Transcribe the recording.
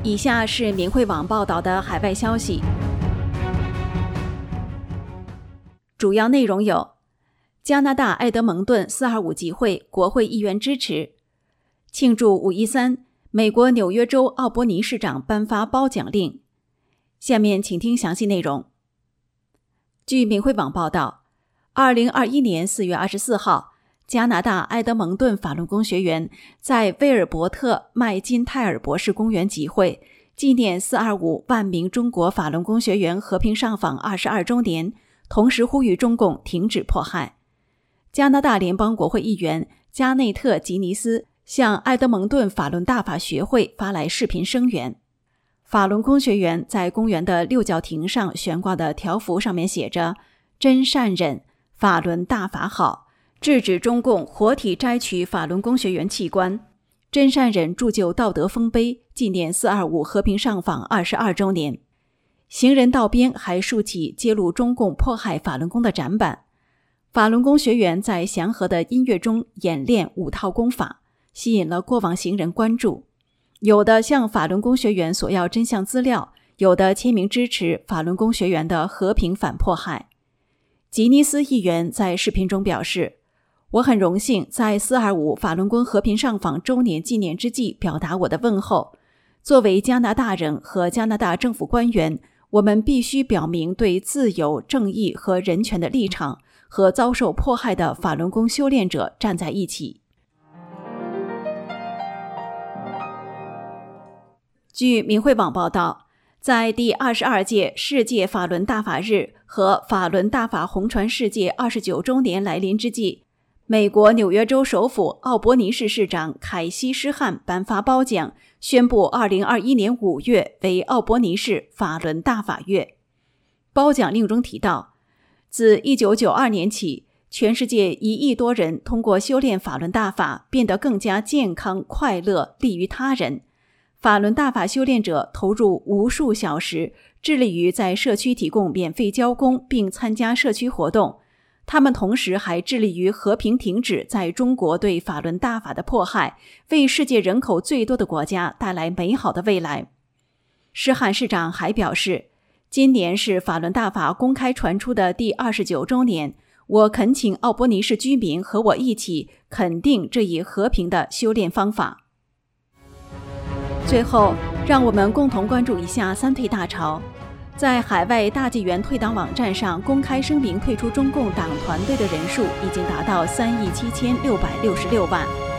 以下是明慧网报道的海外消息，主要内容有：加拿大埃德蒙顿425集会，国会议员支持；庆祝513，美国纽约州奥伯尼市长颁发褒奖令。下面请听详细内容。据明慧网报道，2021年4月24号，加拿大埃德蒙顿法轮功学员在威尔伯特麦金泰尔博士公园集会，纪念425万名中国法轮功学员和平上访22周年，同时呼吁中共停止迫害。加拿大联邦国会议员加内特·吉尼斯向埃德蒙顿法轮大法学会发来视频声援。法轮功学员在公园的六角亭上悬挂的条幅上面写着“真善忍，法轮大法好”，制止中共活体摘取法轮功学员器官。真善忍铸就道德丰碑，纪念425和平上访22周年。行人道边还竖起揭露中共迫害法轮功的展板。法轮功学员在祥和的音乐中演练5套功法，吸引了过往行人关注。有的向法轮功学员索要真相资料，有的签名支持法轮功学员的和平反迫害。吉尼斯议员在视频中表示，我很荣幸在425法轮功和平上访周年纪念之际表达我的问候。作为加拿大人和加拿大政府官员，我们必须表明对自由、正义和人权的立场，和遭受迫害的法轮功修炼者站在一起。据明慧网报道，在第22届世界法轮大法日和法轮大法红传世界29周年来临之际，美国纽约州首府奥伯尼市市长凯西·施汉颁发褒奖，宣布2021年5月为奥伯尼市法轮大法月。褒奖令中提到，自1992年起，全世界1亿多人通过修炼法轮大法变得更加健康、快乐，利于他人。法轮大法修炼者投入无数小时，致力于在社区提供免费交工并参加社区活动。他们同时还致力于和平停止在中国对法轮大法的迫害，为世界人口最多的国家带来美好的未来。施汉市长还表示，今年是法轮大法公开传出的第29周年，我恳请奥伯尼市居民和我一起肯定这一和平的修炼方法。最后，让我们共同关注一下三退大潮。在海外大纪元退党网站上公开声明退出中共党团队的人数已经达到3.7666亿。